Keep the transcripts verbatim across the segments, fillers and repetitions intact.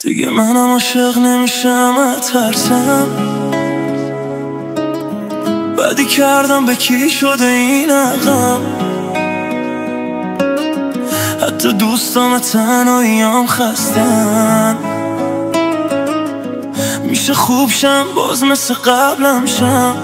دیگه منم عاشق نمیشم، ترسم بدی کردم به کی شده این عقم. حتی دوستام تنهاییام خستن. میشه خوب شم باز مثل قبلم شم.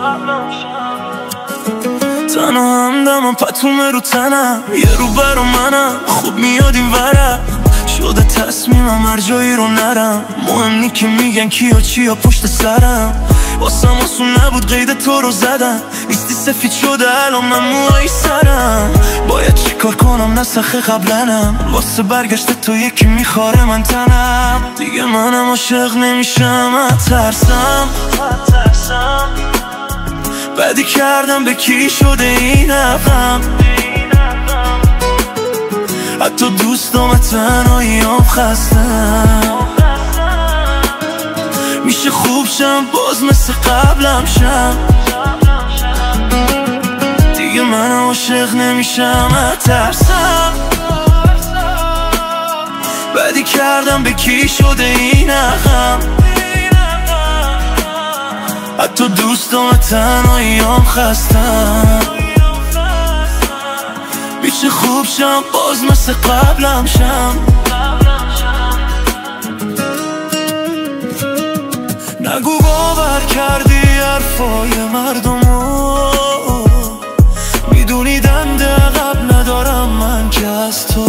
تنها همدمم پتومه رو تنم، یه رو برا منم خوب میاد این ورم. شده تصمیمم هر جایی رو نرم. مهم نی که میگن کیا چیا پشت سرم. واسم آسون نبود قید تو رو زدم. نیستی سفید شده الان من موهای سرم. باید چیکار کنم نسخه قبلنم. واسه برگشت تو یکی میخواره من تنم. دیگه منم عاشق نمیشم، ترسم بدی کردم به کی شده این عقم. حتی دوستام تنهاییام خستم. میشه خوب شم باز مثل قبلم شم. دیگه منم عاشق نمیشم، ترسم بدی کردم به کی شده این عقم. حتی دوستام تنهاییام خستم. میشه خوب شم باز مثل قبلم شم. نگو باور کردی حرفای مردمو، میدونی دنده عقب ندارم من که از تو.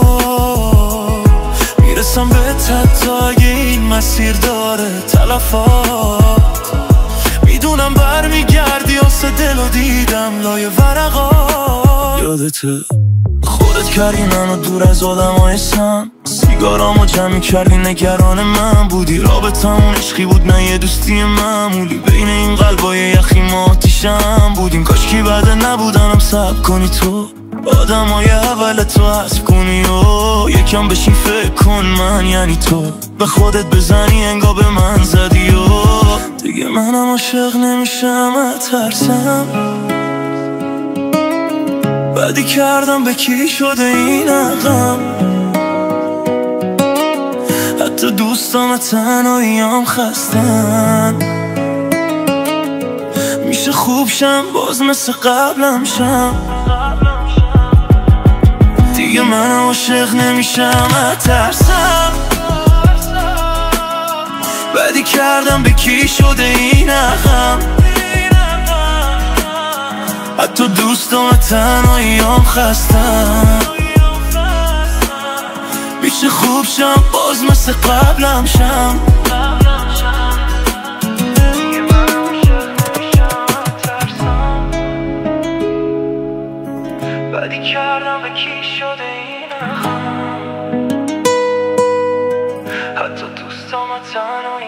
میرسم به حتی اگه این مسیر داره تلفات. میدونم برمیگردی آسه دل و دیدم لای ورقات. یادته خودت کردی منو دور از آدم های سم. سیگارامو جمع کردی نگران من بودی. رابطمون عشقی بود نه یه دوستی معمولی. بین این قلبای یخی ما آتیشم بودیم. کاشکی بعد نبودنم صبر کنی تو. آدم های اول تو حذف کنی و یکم بشین فکر کن من یعنی تو. به خودت بزنی انگار به من زدی و دیگه منم عاشق نمیشم، ترسم بدی کردم به کی شده این عقم. حتی دوستام تنهاییام خستن. میشه خوب شم باز مثل قبلم شم. دیگه منم عاشق نمیشم، ترسم بدی کردم به کی شده این عقم. حتی دوستام تنهاییام خستم. میشه خوب شم باز مثل قبلم شم. بدی کردم به کی شده این عقم. حتی دوستام تنهاییام